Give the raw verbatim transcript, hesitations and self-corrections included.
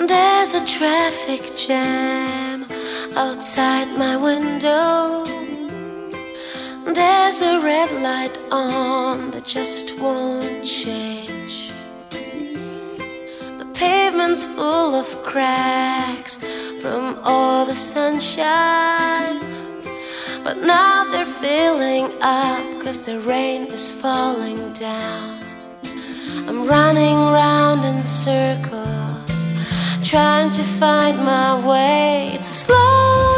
There's a traffic jam outside my window. There's a red light on that just won't change. The pavement's full of cracks from all the sunshine, but now they're filling up 'cause the rain is falling down. I'm running round in circles, trying to find my way. It's a slow